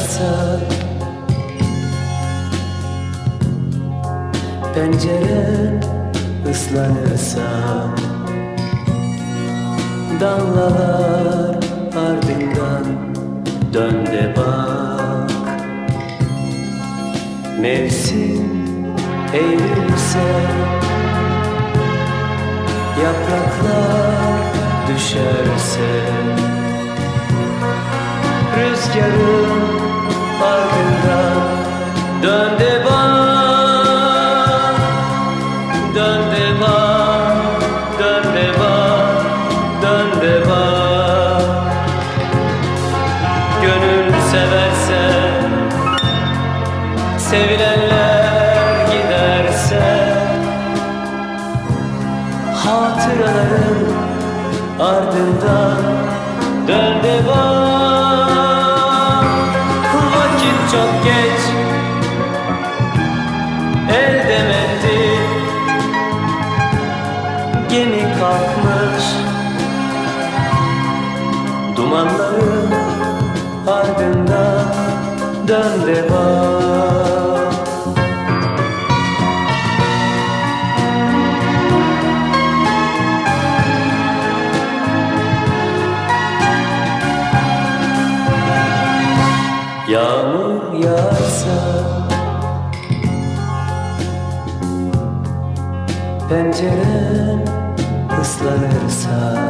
yağarsa, penceren ıslanırsa, damlalar ardından dön de bak. Mevsim eğilirse, yapraklar düşerse, rüzgarın ardından dön de bak. Dön de bak, dön de bak, dön de bak. Gönül severse, sevilenler giderse, hatıraların ardından dön de bak. Vakit çok geç, el demedi, gemi kalkmış, dumanların ardından dön de bak. Yağmur yağarsa, penceren ıslanırsa,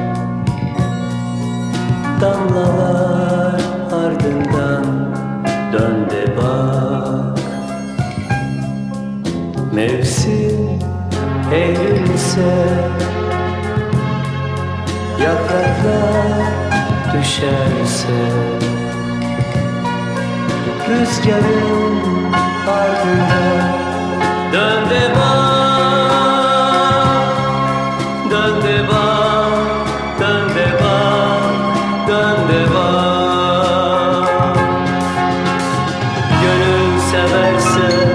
damlalar ardından dön de bak. Mevsim eğilirse, yapraklar düşerse, rüzgarın ardından dön de bak. Dön de bak, dön de bak, dön de bak. Gönül severse,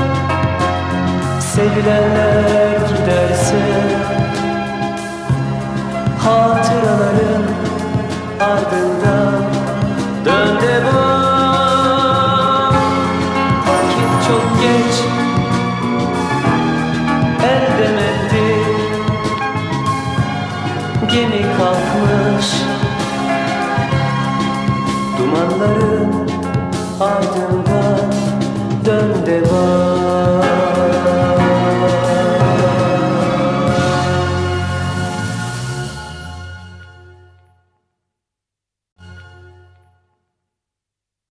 sevilenler giderse, hatıraların ardından dön de bak. Vakit çok geç, el demedi, gemi kalkmış, dumanların ardından